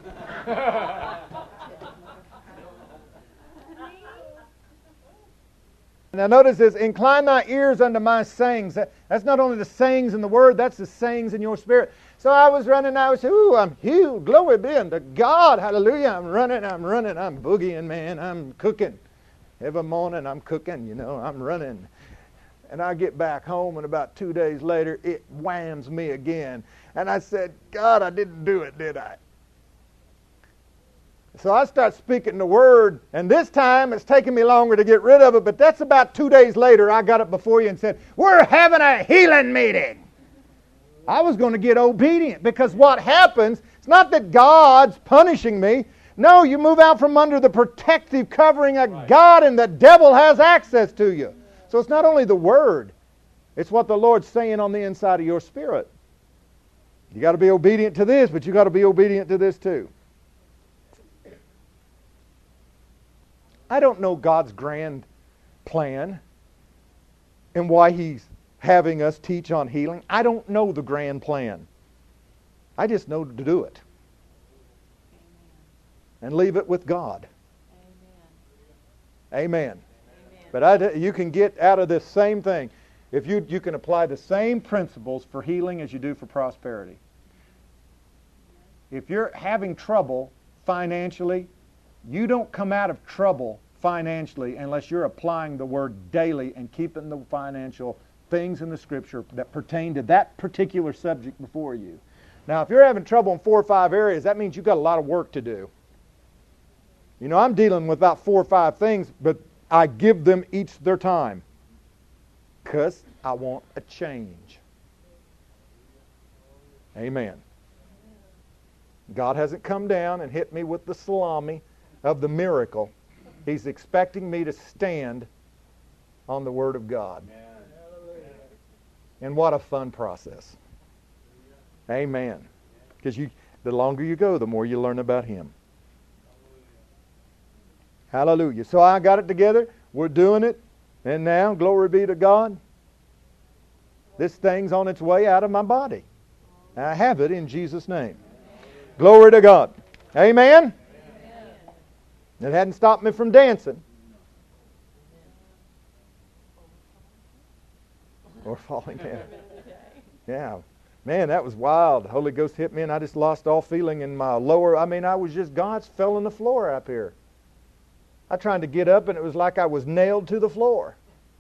Now notice this, incline thy ears unto my sayings. That, that's not only the sayings in the Word, that's the sayings in your spirit. So I was running, I was, ooh, I'm healed. Glory be unto God. Hallelujah. I'm running, I'm running, I'm boogieing, man. I'm cooking. Every morning I'm cooking, you know, I'm running. And I get back home, and about two days later, it whams me again. And I said, God, I didn't do it, did I? So I start speaking the word, and this time it's taken me longer to get rid of it, but that's about two days later I got up before you and said, we're having a healing meeting. I was going to get obedient, because what happens, it's not that God's punishing me. No, you move out from under the protective covering of right. God, and the devil has access to you. So it's not only the word, it's what the Lord's saying on the inside of your spirit. You got to be obedient to this, but you got to be obedient to this too. I don't know God's grand plan and why He's having us teach on healing. I don't know the grand plan. I just know to do it. And leave it with God. Amen. Amen. Amen. But I, you can get out of this same thing. If you, you can apply the same principles for healing as you do for prosperity. If you're having trouble financially, you don't come out of trouble financially unless you're applying the word daily and keeping the financial things in the Scripture that pertain to that particular subject before you. Now, if you're having trouble in four or five areas, that means you've got a lot of work to do. You know, I'm dealing with about four or five things, but I give them each their time because I want a change. Amen. God hasn't come down and hit me with the salami of the miracle. He's expecting me to stand on the Word of God. And what a fun process. Amen. Because you, the longer you go, the more you learn about Him. Hallelujah. So I got it together. We're doing it. And now, glory be to God, this thing's on its way out of my body. I have it in Jesus' name. Glory to God. Amen? It hadn't stopped me from dancing. Or falling down. Yeah. Man, that was wild. The Holy Ghost hit me and I just lost all feeling in my lower... I mean, I was just... God fell on the floor up here. I tried to get up and it was like I was nailed to the floor.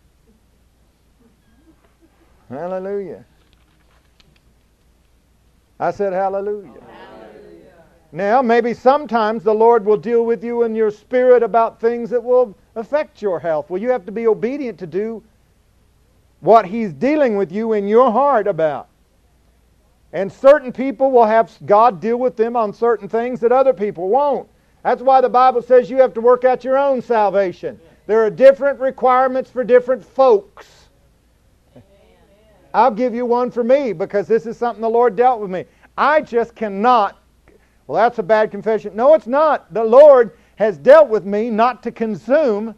Hallelujah. I said hallelujah. Hallelujah. Now, maybe sometimes the Lord will deal with you in your spirit about things that will affect your health. Well, you have to be obedient to do what He's dealing with you in your heart about. And certain people will have God deal with them on certain things that other people won't. That's why the Bible says you have to work out your own salvation. There are different requirements for different folks. I'll give you one for me because this is something the Lord dealt with me. I just cannot. Well, that's a bad confession. No, it's not. The Lord has dealt with me not to consume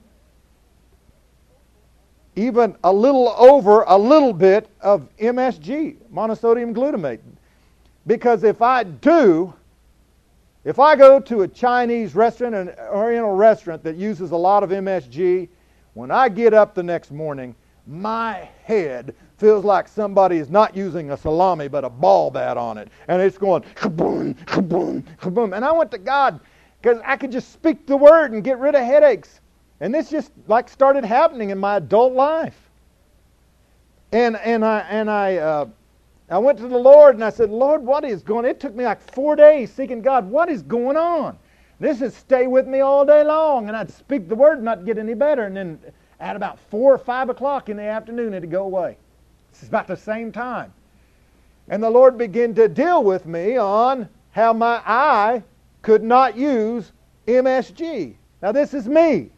even a little over a little bit of M S G, monosodium glutamate. Because if I do, if I go to a Chinese restaurant, an Oriental restaurant that uses a lot of M S G, when I get up the next morning, my head feels like somebody is not using a salami but a ball bat on it. And it's going, kaboom, kaboom, kaboom. And I went to God because I could just speak the word and get rid of headaches. And this just like started happening in my adult life. And and I and I uh, I went to the Lord and I said, Lord, what is going on? It took me like four days seeking God. What is going on? This is stay with me all day long. And I'd speak the word and not get any better. And then at about four or five o'clock in the afternoon, it'd go away. It's about the same time. And the Lord began to deal with me on how my eye could not use M S G. Now this is me.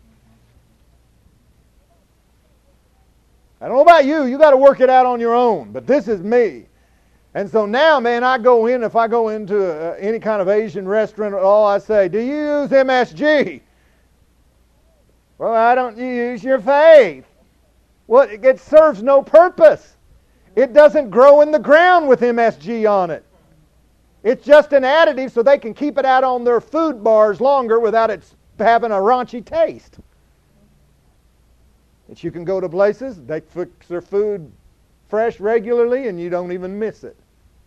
I don't know about you. You got to work it out on your own. But this is me. And so now, man, I go in, if I go into a, any kind of Asian restaurant at all, I say, do you use M S G? Well, why don't you use your faith? Well, it, it serves no purpose. It doesn't grow in the ground with M S G on it. It's just an additive so they can keep it out on their food bars longer without it having a raunchy taste. That you can go to places, they fix their food fresh regularly and you don't even miss it.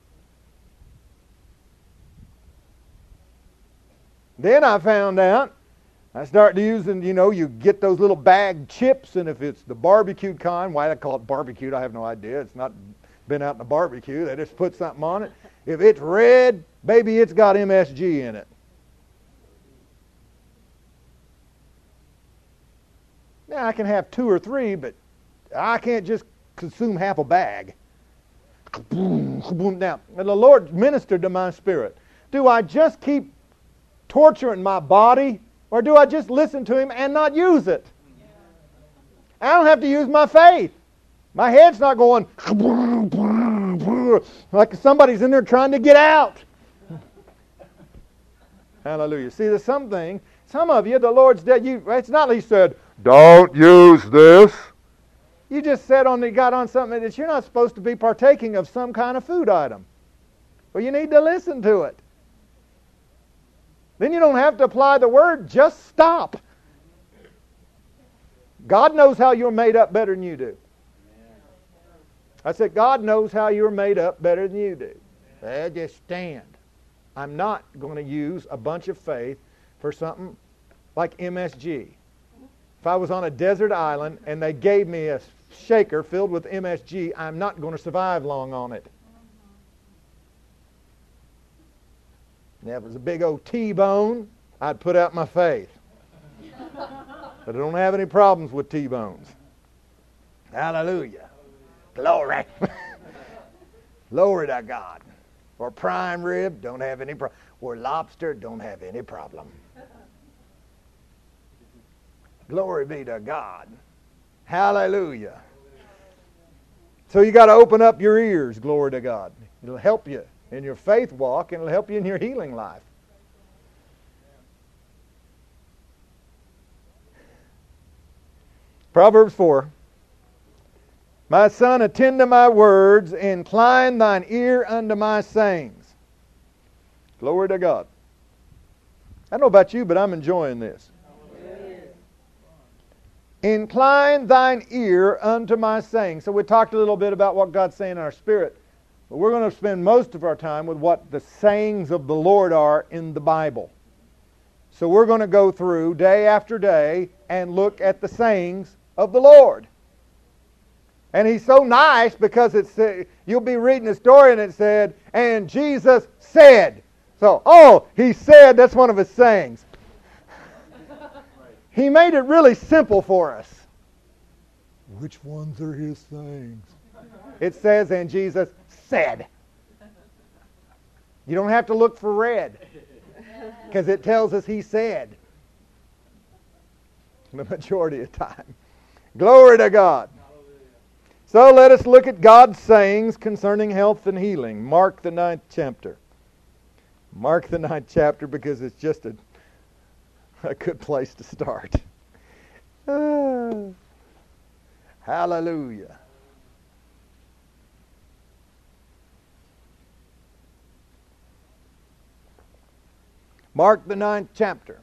Then I found out, I started using, you know, you get those little bag chips, and if it's the barbecued kind, why they call it barbecued, I have no idea. It's not been out in a barbecue. They just put something on it. If it's red, baby, it's got M S G in it. Now, I can have two or three, but I can't just consume half a bag. Now, and the Lord ministered to my spirit. Do I just keep torturing my body, or do I just listen to Him and not use it? I don't have to use my faith. My head's not going like somebody's in there trying to get out. Hallelujah. See, there's something, some of you, the Lord's dead. You, it's not like He said, don't use this. You just said on, you got on something that you're not supposed to be partaking of some kind of food item. Well, you need to listen to it. Then you don't have to apply the word, just stop. God knows how you're made up better than you do. I said, God knows how you're made up better than you do. Well, just stand. I'm not going to use a bunch of faith for something like M S G. If I was on a desert island and they gave me a shaker filled with M S G, I'm not going to survive long on it. And if it was a big old T-bone, I'd put out my faith. But I don't have any problems with T-bones. Hallelujah. Glory. Glory to God. Or prime rib, don't have any problem. Or lobster, don't have any problem. Glory be to God. Hallelujah. So you got to open up your ears, glory to God. It'll help you in your faith walk, and it'll help you in your healing life. Proverbs four. My son, attend to my words, incline thine ear unto my sayings. Glory to God. I don't know about you, but I'm enjoying this. Amen. Incline thine ear unto my sayings. So we talked a little bit about what God's saying in our spirit. But we're going to spend most of our time with what the sayings of the Lord are in the Bible. So we're going to go through day after day and look at the sayings of the Lord. And He's so nice because it's uh, you'll be reading a story and it said, and Jesus said. So, oh, He said, that's one of His sayings. He made it really simple for us. Which ones are His sayings? It says, and Jesus said. You don't have to look for red because it tells us He said. The majority of the time. Glory to God. So let us look at God's sayings concerning health and healing. Mark the ninth chapter. Mark the ninth chapter because it's just a, a good place to start. Ah, hallelujah. Mark the ninth chapter.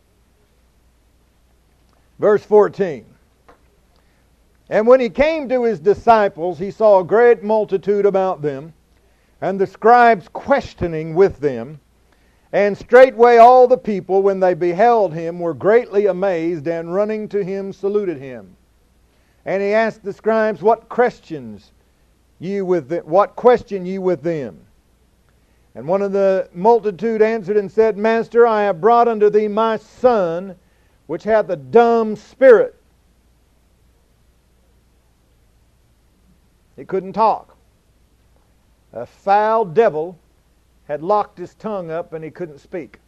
Verse fourteen. And when He came to His disciples, He saw a great multitude about them, and the scribes questioning with them. And straightway all the people, when they beheld Him, were greatly amazed, and running to Him saluted Him. And He asked the scribes, What questions ye with them? What question ye with them? And one of the multitude answered and said, Master, I have brought unto thee my son, which hath a dumb spirit. He couldn't talk. A foul devil had locked his tongue up and he couldn't speak.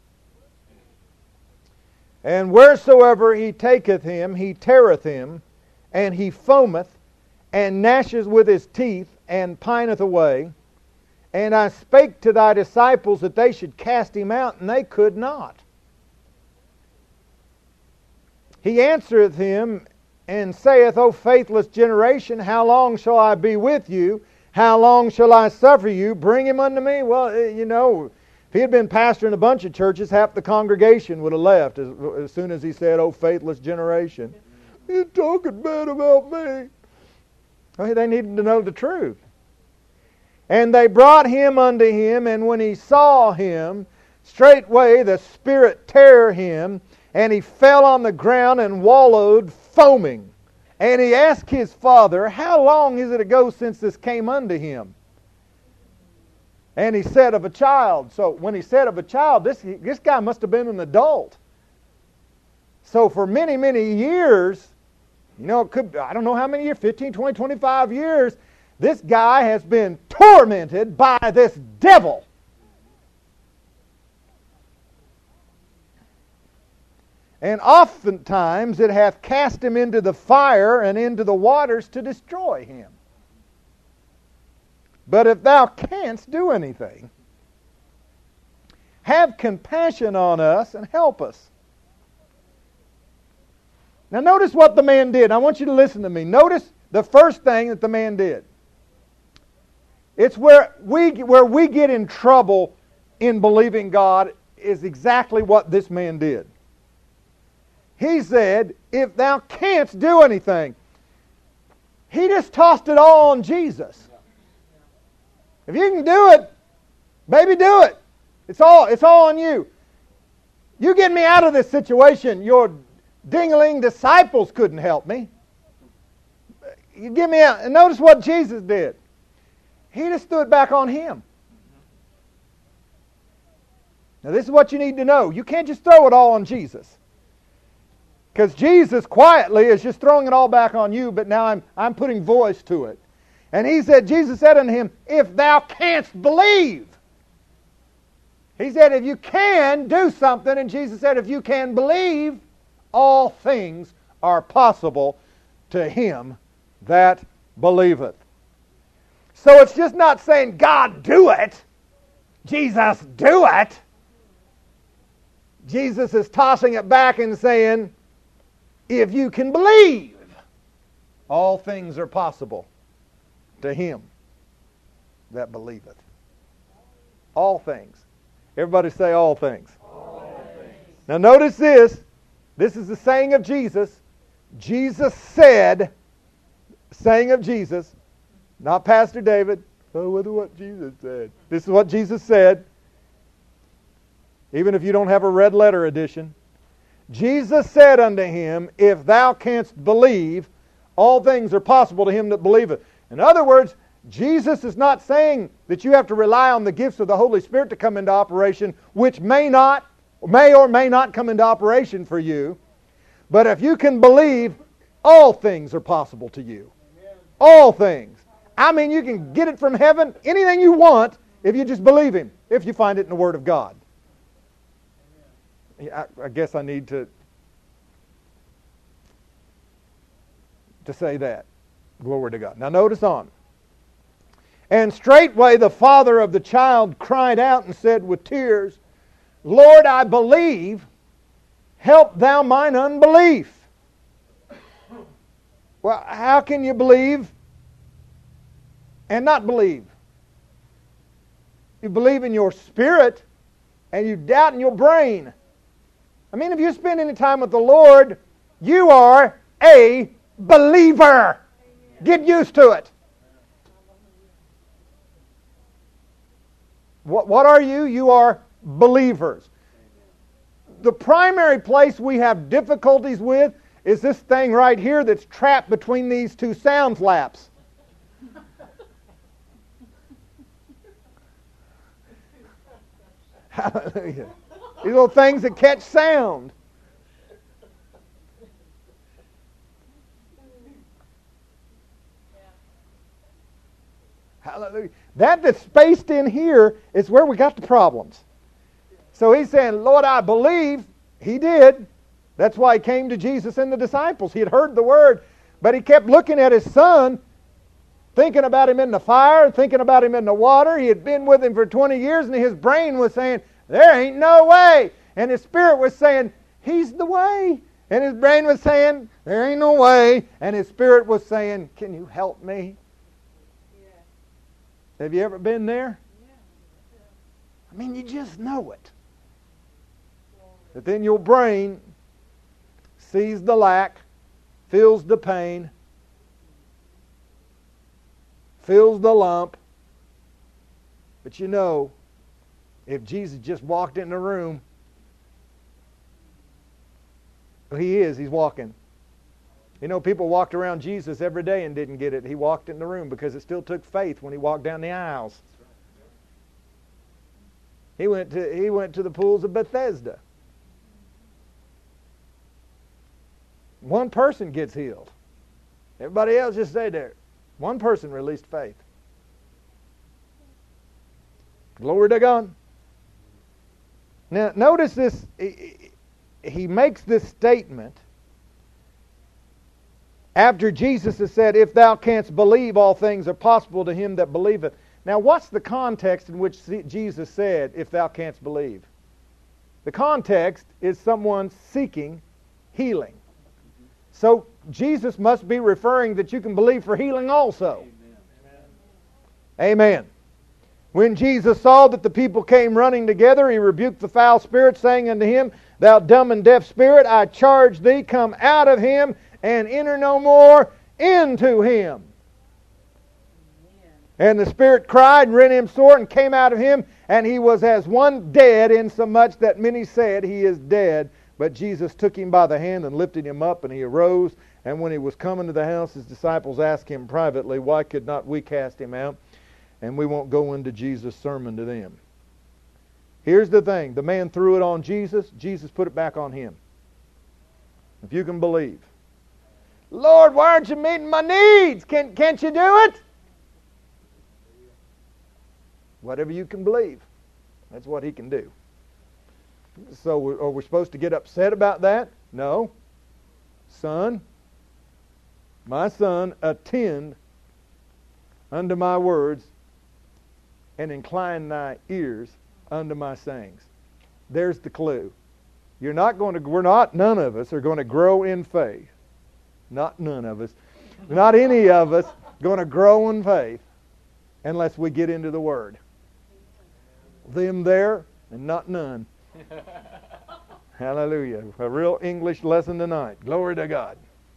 And wheresoever he taketh him, he teareth him, and he foameth, and gnasheth with his teeth, and pineth away. And I spake to thy disciples that they should cast him out, and they could not. He answereth him, and saith, O faithless generation, how long shall I be with you? How long shall I suffer you? Bring him unto me. Well, you know, if he had been pastoring a bunch of churches, half the congregation would have left as, as soon as he said, O faithless generation. You're talking bad about me. Well, they needed to know the truth. And they brought him unto him, and when he saw him, straightway the spirit tare him, and he fell on the ground and wallowed, foaming. And he asked his father, How long is it ago since this came unto him? And he said, Of a child. So when he said of a child, this, this guy must have been an adult. So for many, many years, you know, it could, I don't know how many years, fifteen, twenty, twenty-five years, this guy has been tormented by this devil. And oftentimes it hath cast him into the fire and into the waters to destroy him. But if thou canst do anything, have compassion on us and help us. Now notice what the man did. I want you to listen to me. Notice the first thing that the man did. It's where we, where we get in trouble in believing God is exactly what this man did. He said, if thou canst do anything. He just tossed it all on Jesus. If you can do it, baby, do it. It's all, it's all on you. You get me out of this situation. Your dingling disciples couldn't help me. You get me out. And notice what Jesus did. He just threw it back on him. Now this is what you need to know. You can't just throw it all on Jesus. Because Jesus quietly is just throwing it all back on you, but now I'm, I'm putting voice to it. And he said, Jesus said unto him, if thou canst believe. He said, if you can do something, and Jesus said, if you can believe, all things are possible to him that believeth. So it's just not saying, God, do it. Jesus, do it. Jesus is tossing it back and saying, if you can believe, all things are possible to him that believeth. All things. Everybody say all things. All things. Now notice this. This is the saying of Jesus. Jesus said, saying of Jesus, not Pastor David. Oh, what what Jesus said. This is what Jesus said. Even if you don't have a red letter edition. Jesus said unto him, if thou canst believe, all things are possible to him that believeth. In other words, Jesus is not saying that you have to rely on the gifts of the Holy Spirit to come into operation, which may not, may or may not come into operation for you. But if you can believe, all things are possible to you. All things. I mean, you can get it from heaven, anything you want, if you just believe Him, if you find it in the Word of God. I, I guess I need to, to say that. Glory to God. Now notice on. And straightway the father of the child cried out and said with tears, Lord, I believe, help thou mine unbelief. Well, how can you believe and not believe? You believe in your spirit and you doubt in your brain. I mean, if you spend any time with the Lord, you are a believer. Get used to it. What, what are you? You are believers. The primary place we have difficulties with is this thing right here that's trapped between these two sound flaps. Hallelujah. These little things that catch sound. Hallelujah. That that's spaced in here is where we got the problems. So he's saying, Lord, I believe. He did. That's why he came to Jesus and the disciples. He had heard the word, but he kept looking at his son, thinking about him in the fire, thinking about him in the water. He had been with him for twenty years, and his brain was saying, there ain't no way. And his spirit was saying, he's the way. And his brain was saying, there ain't no way. And his spirit was saying, can you help me? Yeah. Have you ever been there? Yeah. I mean, you just know it. But then your brain sees the lack, feels the pain, feels the lump. But you know, if Jesus just walked in the room, He is, He's walking. You know, people walked around Jesus every day and didn't get it. He walked in the room because it still took faith when He walked down the aisles. He went to, he went to the pools of Bethesda. One person gets healed. Everybody else just stayed there. One person released faith. Glory to God. Now, notice this. He makes this statement after Jesus has said, if thou canst believe, all things are possible to him that believeth. Now, what's the context in which Jesus said, if thou canst believe? The context is someone seeking healing. So, Jesus must be referring that you can believe for healing also. Amen. Amen. When Jesus saw that the people came running together, He rebuked the foul spirit, saying unto him, Thou dumb and deaf spirit, I charge thee, come out of him, and enter no more into him. Amen. And the spirit cried, and rent him sore, and came out of him, and he was as one dead, insomuch that many said, He is dead. But Jesus took him by the hand and lifted him up, and he arose. And when he was coming to the house, his disciples asked him privately, Why could not we cast him out? And we won't go into Jesus' sermon to them. Here's the thing. The man threw it on Jesus. Jesus put it back on him. If you can believe. Lord, why aren't you meeting my needs? Can, can't you do it? Whatever you can believe. That's what He can do. So are we supposed to get upset about that? No. Son, my son, attend unto my words and incline thy ears unto my sayings. There's the clue. You're not going to, we're not, none of us are going to grow in faith. Not none of us. Not any of us going to grow in faith unless we get into the Word. Them there and not none. Hallelujah. A real English lesson tonight. Glory to God.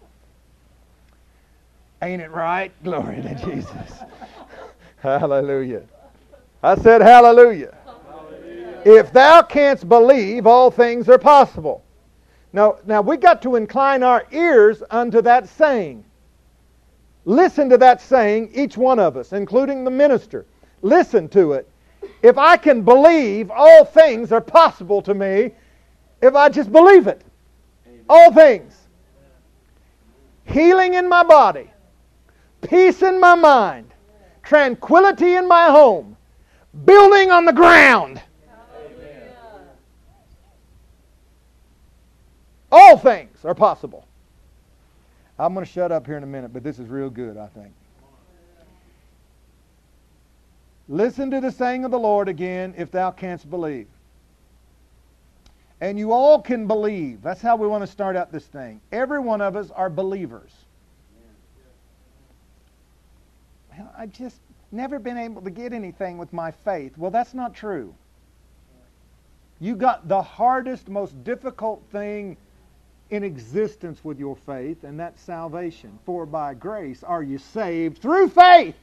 Ain't it right? Glory to Jesus. Hallelujah. I said hallelujah. Hallelujah. If thou canst believe, all things are possible. Now, now we got to incline our ears unto that saying. Listen to that saying, each one of us, including the minister. Listen to it. If I can believe, all things are possible to me if I just believe it. Amen. All things. Healing in my body. Peace in my mind. Tranquility in my home. Building on the ground. Amen. All things are possible. I'm going to shut up here in a minute, but this is real good, I think. Listen to the saying of the Lord again, if thou canst believe. And you all can believe. That's how we want to start out this thing. Every one of us are believers. Well, I've just never been able to get anything with my faith. Well, that's not true. You got the hardest, most difficult thing in existence with your faith, and that's salvation. For by grace are you saved through faith.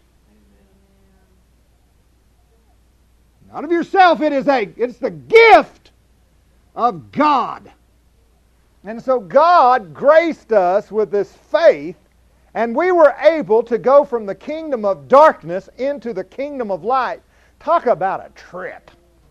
Not of yourself, it is a, it's the gift of God. And so God graced us with this faith, and we were able to go from the kingdom of darkness into the kingdom of light. Talk about a trip.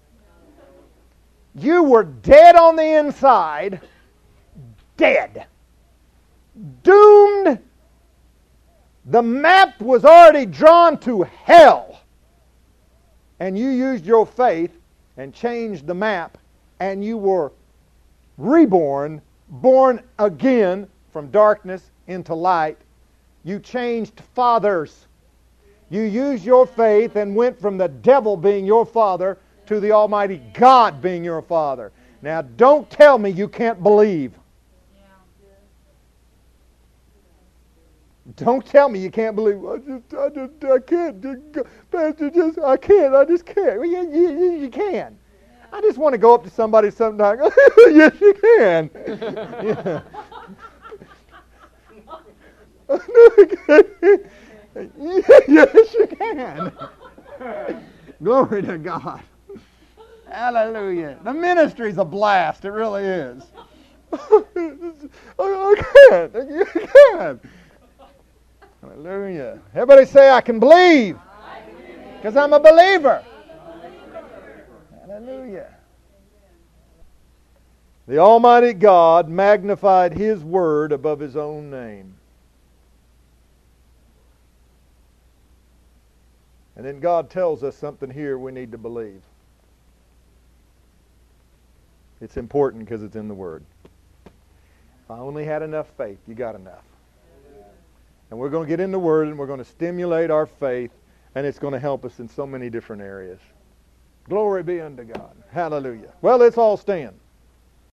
You were dead on the inside, dead, doomed. The map was already drawn to hell. And you used your faith and changed the map, and you were reborn, born again from darkness into light. You changed fathers. You used your faith and went from the devil being your father to the Almighty God being your father. Now, don't tell me you can't believe. Don't tell me you can't believe. I just, I just, I can't. Pastor, just, I can't. I just can't. Well, you, you, you can. I just want to go up to somebody sometime. Yes, you can. Yeah. Yes, you can. Glory to God. Hallelujah. The ministry's a blast. It really is. I can't. You can. Hallelujah. Everybody say, I can believe. Because I'm a believer. Hallelujah. The Almighty God magnified His Word above His own name. And then God tells us something here we need to believe. It's important because it's in the Word. If I only had enough faith, you got enough. And we're going to get in the Word and we're going to stimulate our faith, and it's going to help us in so many different areas. Glory be unto God. Hallelujah. Well, let's all stand.